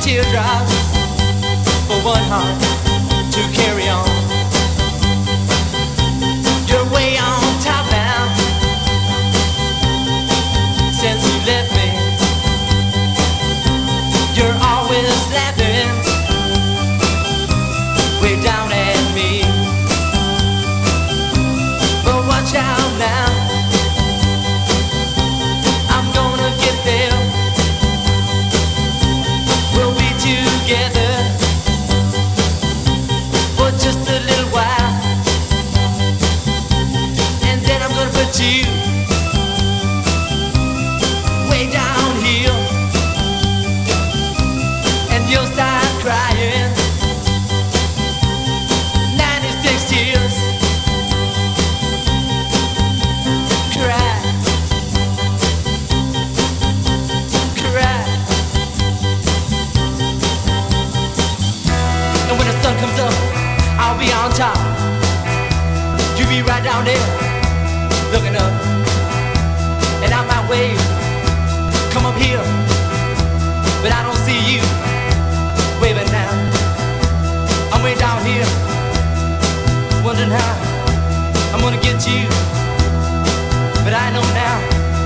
teardrops for one heart to carry on. You're way on top now since you left me. You're always laughing way down at me. But watch out now, I'm gonna get there. We'll be together for just a little while, and then I'm gonna put you way down here, and you'll start crying 96 tears. Cry, cry. And when the sun comes up, I'll be on top. You be right down there, looking up. And I might wave, come up here, but I don't see you waving now. I'm way down here, wondering how I'm gonna get you. But I know now,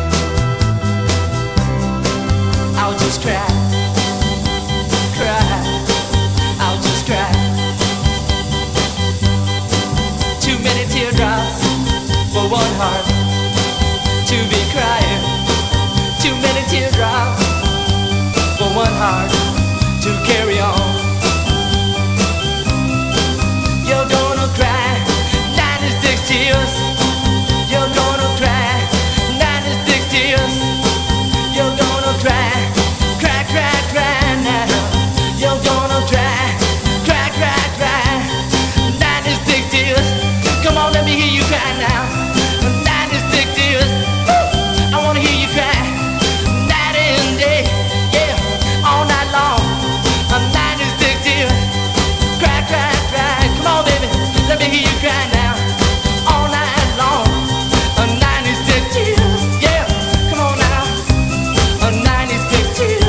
I'll just cry, cry, I'll just cry. Too many teardrops for one heart to be crying. Too many teardrops for one heart to carry on. You're gonna cry 96 tears. You're gonna cry 96 tears. You're gonna cry, cry, cry, cry now. You're gonna cry, cry, cry, cry 96 tears. Come on, let me hear you cry now. 96 tears. Woo! I wanna hear you cry night and day, yeah, all night long. 96 tears. Cry, cry, cry. Come on, baby, let me hear you cry now. All night long. 96 tears. Yeah, come on now. 96 tears.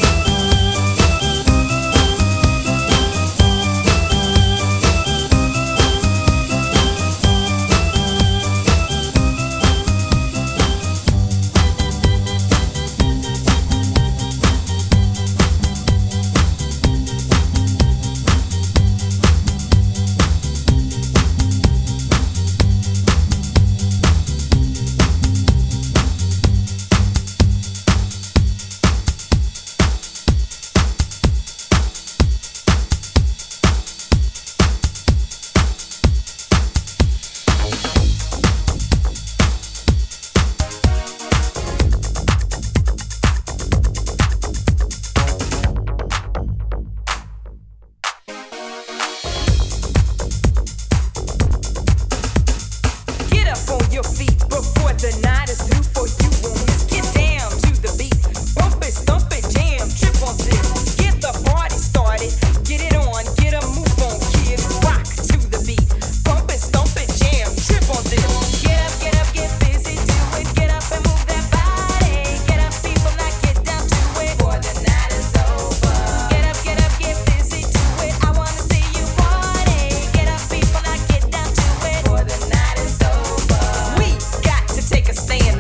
Get up on your feet before the night is through, for you won't miss. Get down to the beat, bump it, stomp it, jam, trip on this. Get the party started, get it on, get a move on, kid. Rock to the beat, bump it, stomp it, jam, trip on this. Get up, get busy, do it. Get up and move that body. Get up, people, now get down to it before the night is over. Get up, get busy, do it. I wanna see you party. Get up, people, now get down to it before the night is over. We got to take a stand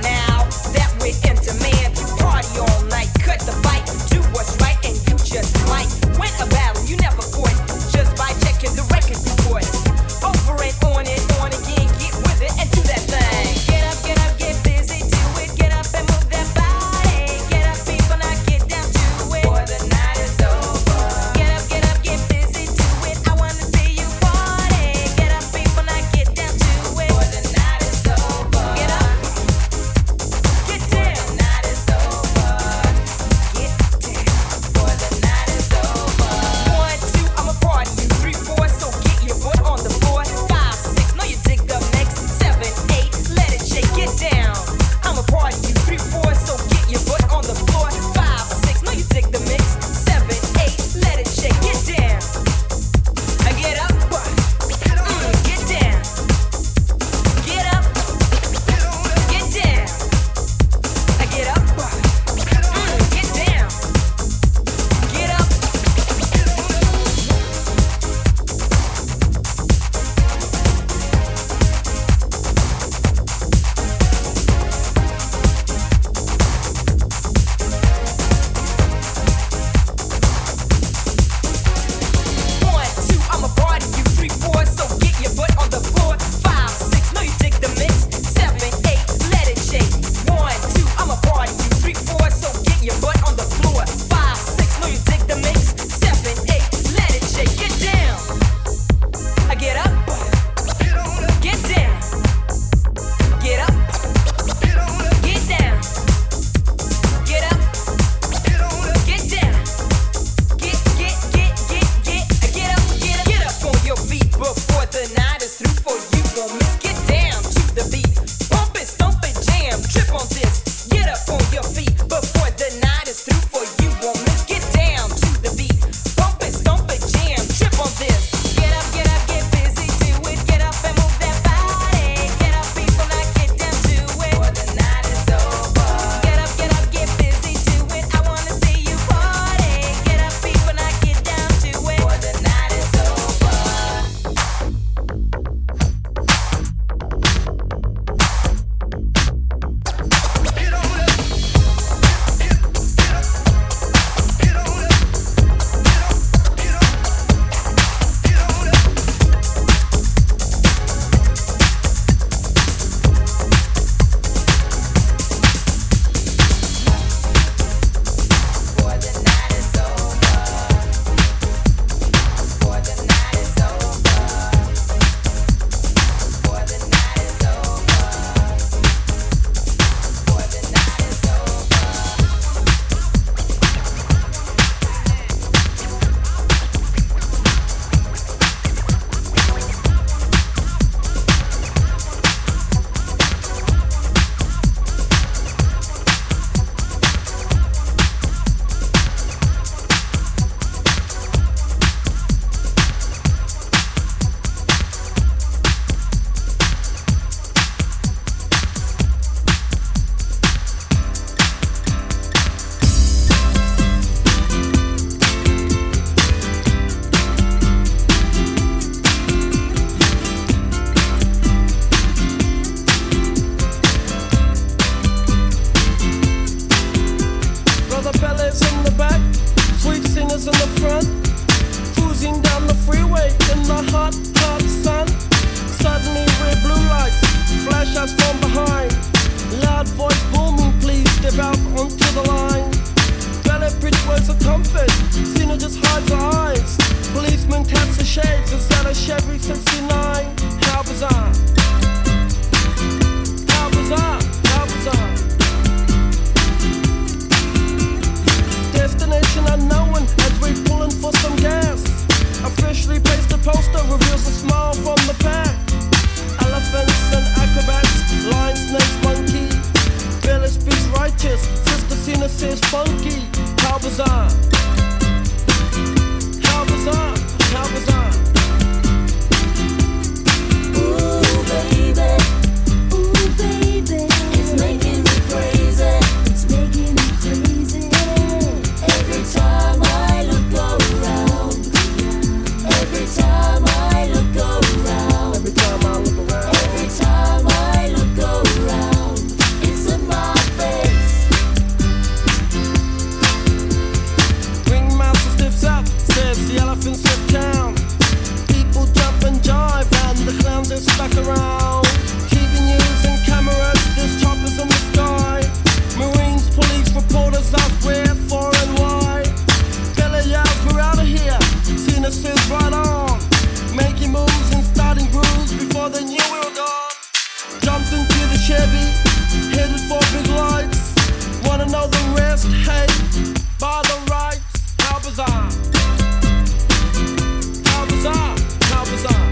blast from behind. Loud voice booming, please step out onto the line. Ballet bridge words of comfort, Cena just hides her eyes. Policeman taps the shades, is that a Chevy 69? How bizarre. How bizarre, how bizarre. Destination unknown as we pulling for some gas. Officially placed a poster, reveals a smile from the pack. Elephants and acrobats, lion, snakes, monkey. Village speaks righteous, Sister Cena says funky. How bizarre. How bizarre, how bizarre. Ooh baby, it's making me crazy. It's making me crazy. Every time I look around. Every time I look around. Every time I look around. Every time I look around. It's in my face. Ringmaster stiffs up, says the elephant slipped down. People jump and jive and the clowns are stuck around. TV news and cameras, there's choppers in the sky. Marines, police, reporters out where, for and why. Belly out, we're out of here. Cena says right on. Making moves and starting grooves before they knew we were gone. Jumped into the Chevy, headed for big lights. Wanna know the rest? Hey, by the rights. How bizarre. How bizarre. How bizarre.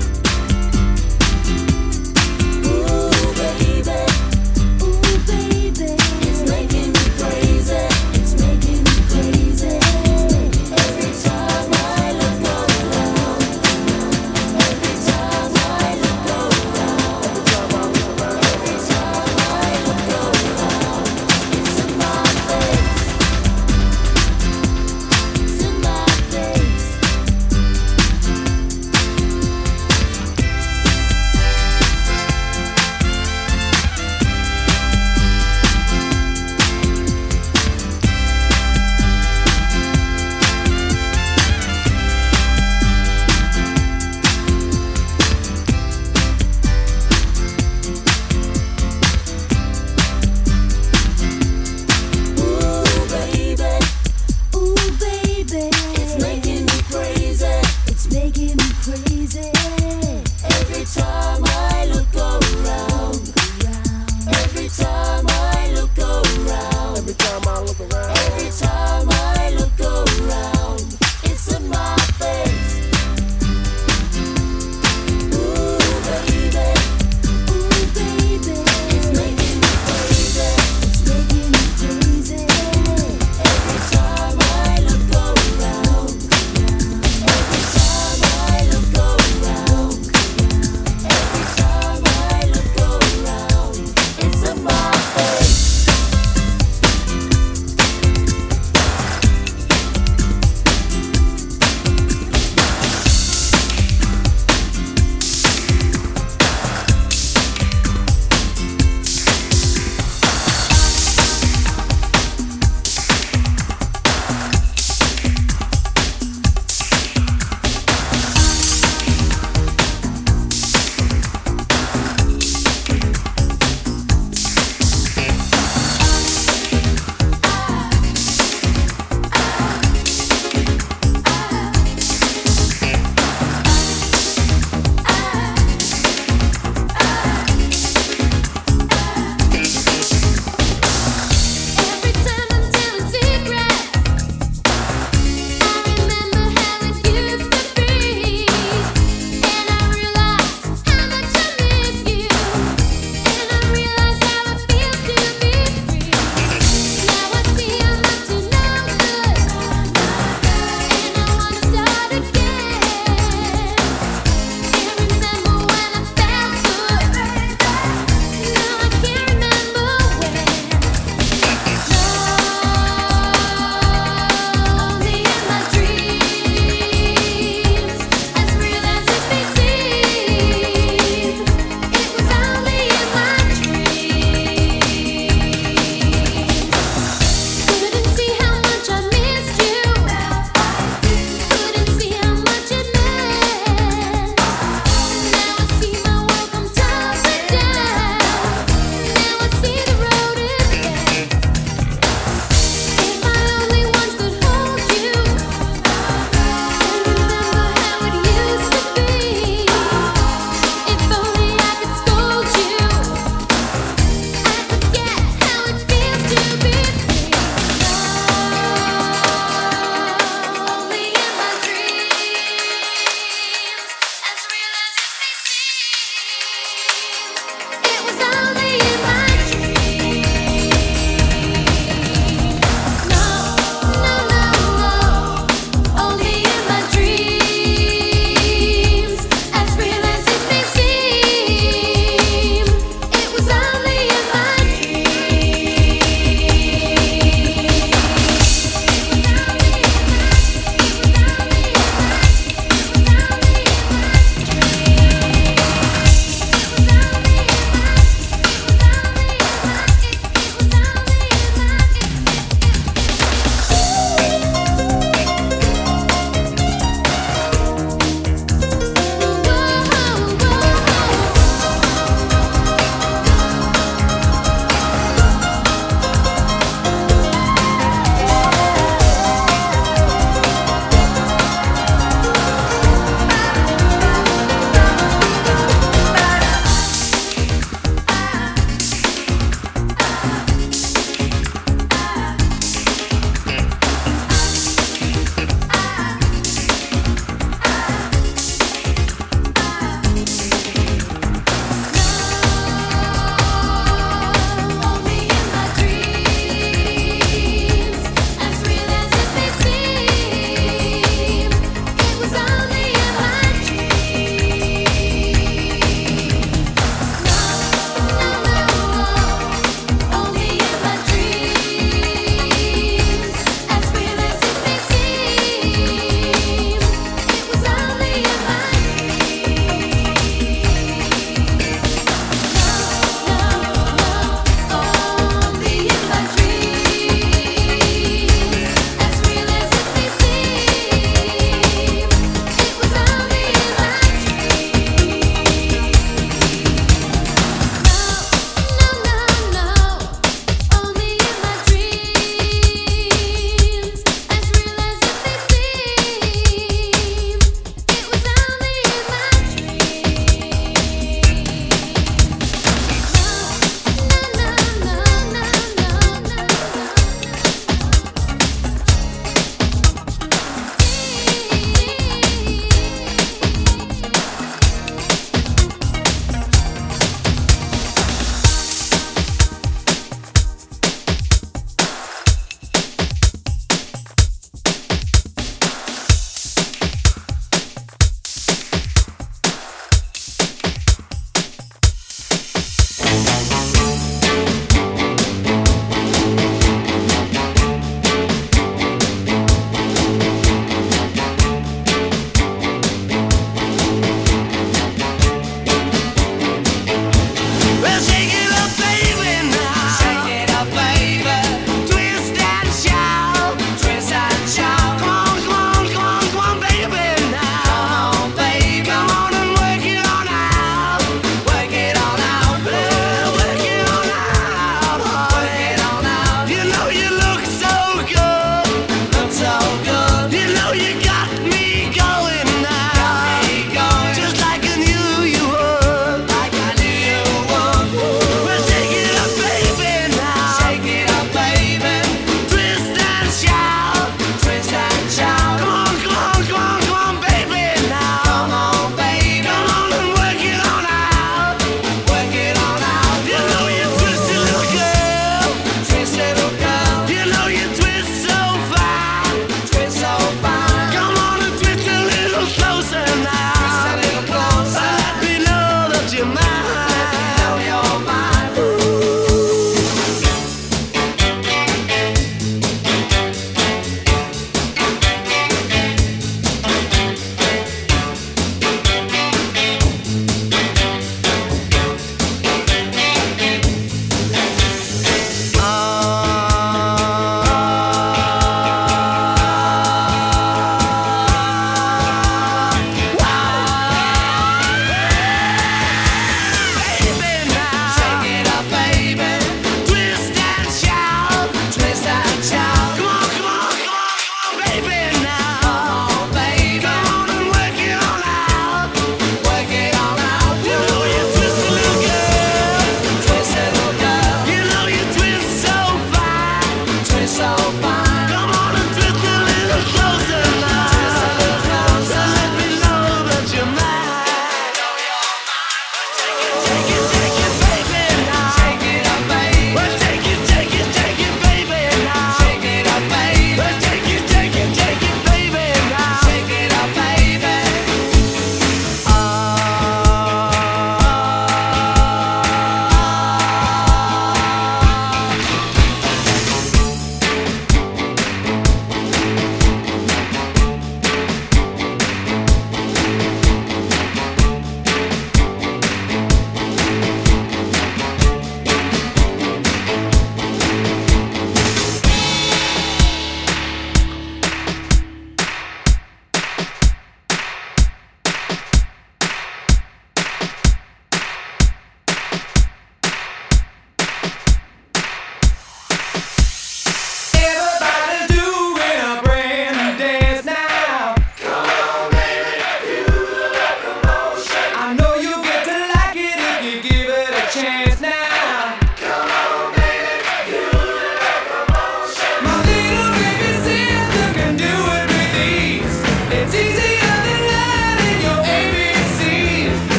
Ooh baby, it's making me crazy. It's making me crazy. Every time I look around. Every time I look around. Every time I look around. It's in my face. It's in my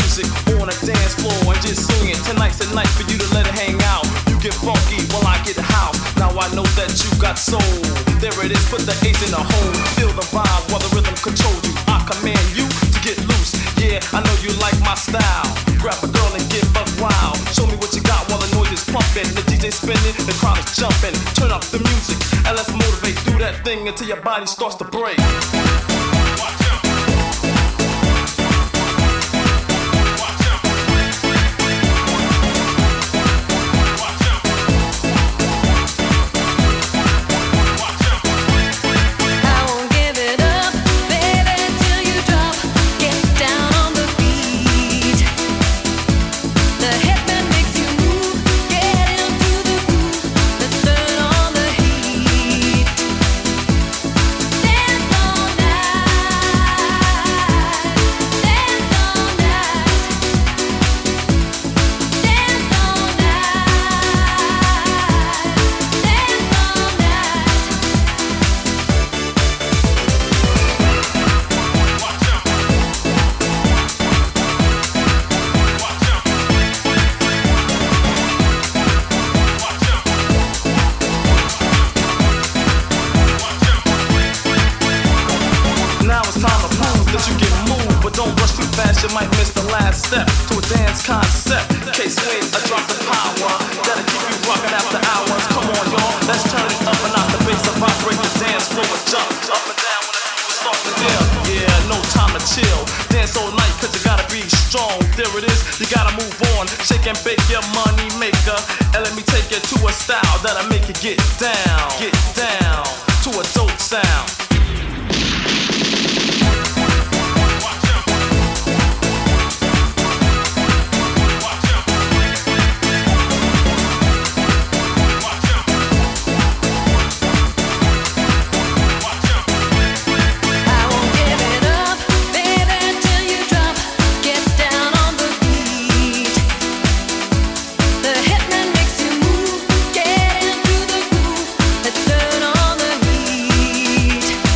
music on a dance floor and just sing it. Tonight's the night for you to let it hang out. You get funky while I get house. Now I know that you got soul. There it is, put the ace in the hole. Feel the vibe while the rhythm controls you. I command you to get loose. Yeah, I know you like my style. Grab a girl and get buck wild. Show me what you got while the noise is pumping. The DJ spinning, the crowd is jumping. Turn up the music and let's motivate. Do that thing until your body starts to break. You might miss the last step to a dance concept. K-Swing, a drop of power that'll keep you rocking after hours. Come on, y'all, let's turn it up and out the bass and vibrate the dance floor and jump up and down when the people start to deal. Yeah, no time to chill. Dance all night 'cause you gotta be strong. There it is, you gotta move on. Shake and bake your money maker. And let me take you to a style that'll make you get down to a dope sound. Get into the groove, let's turn on the heat.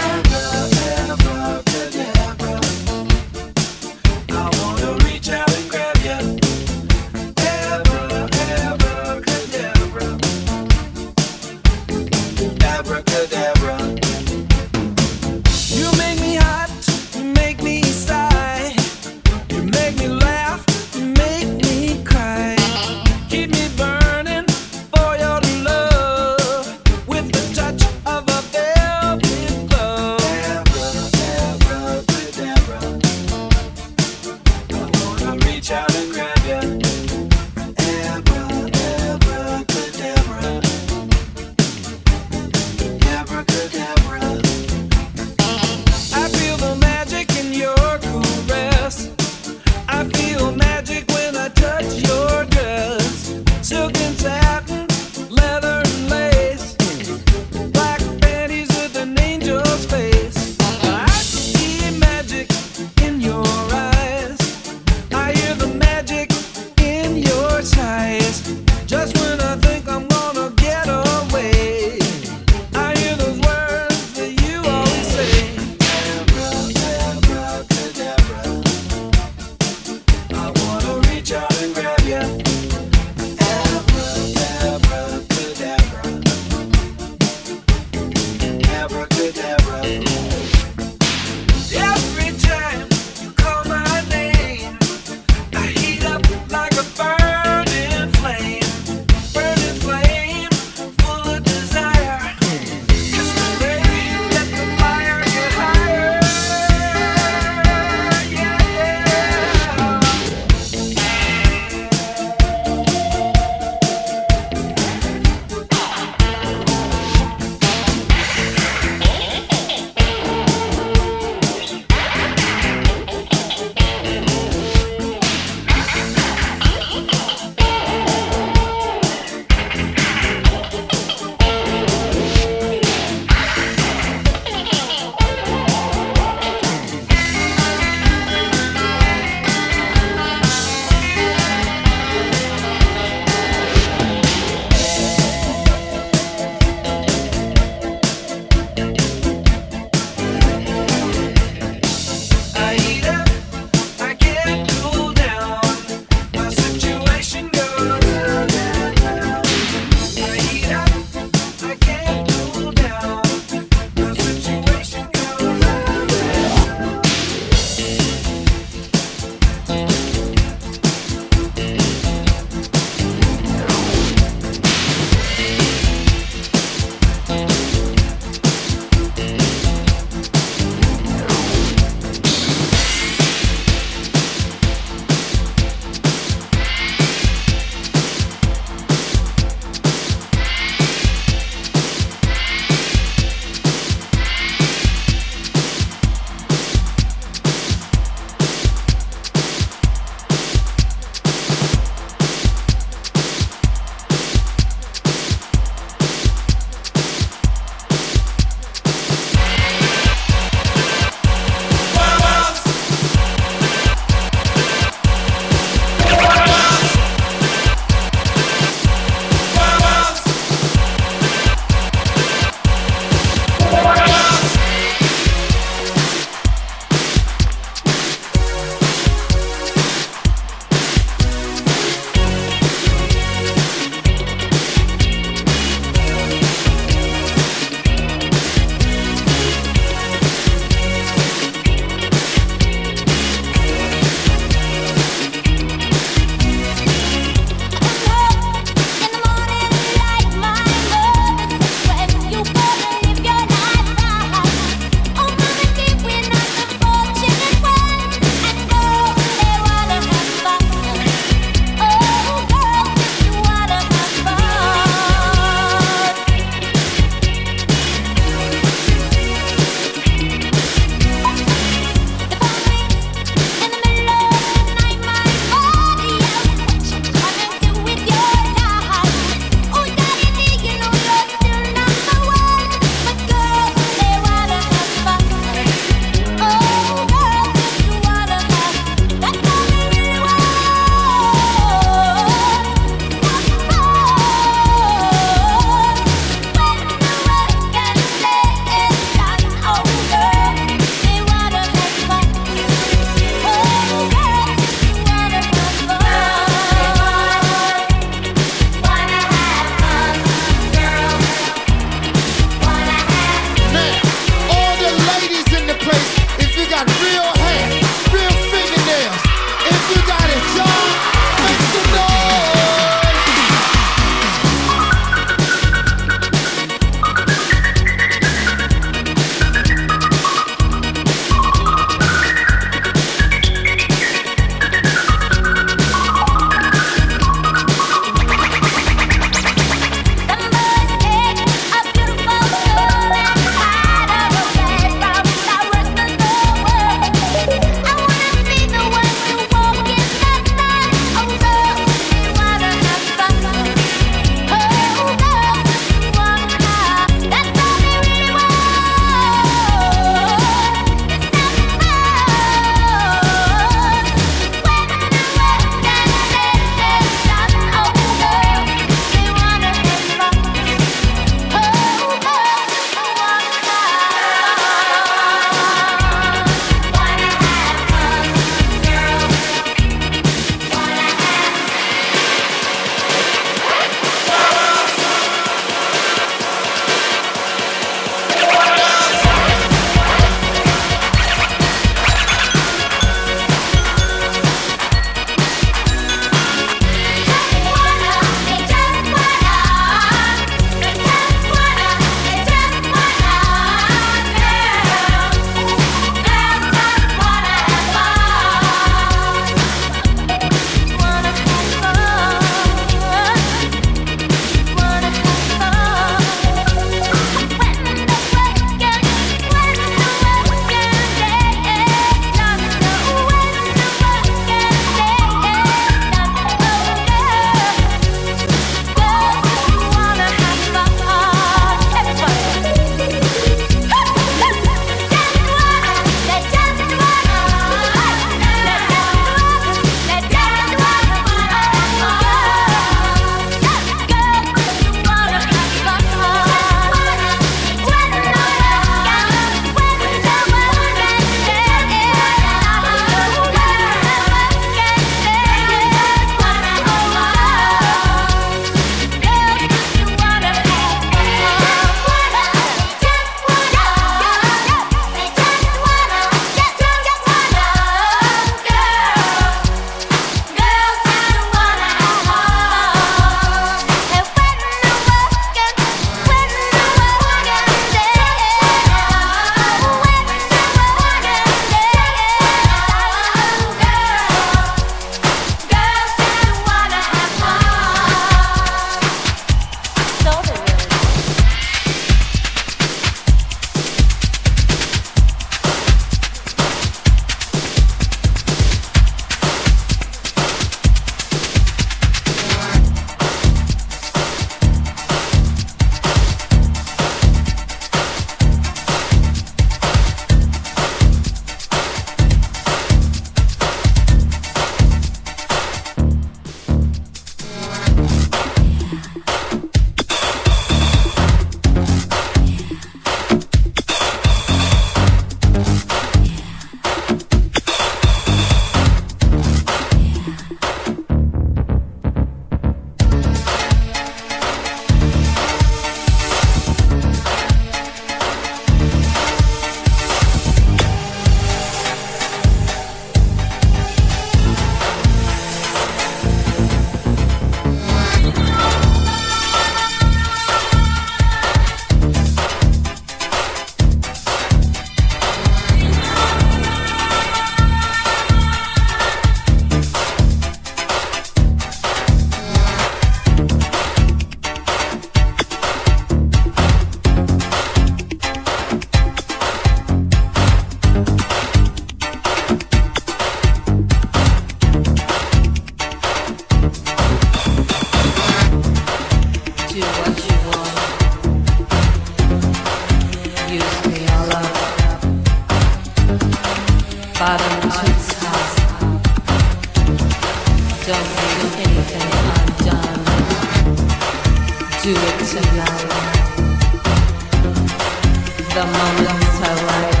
Do it tonight. The moment's to light.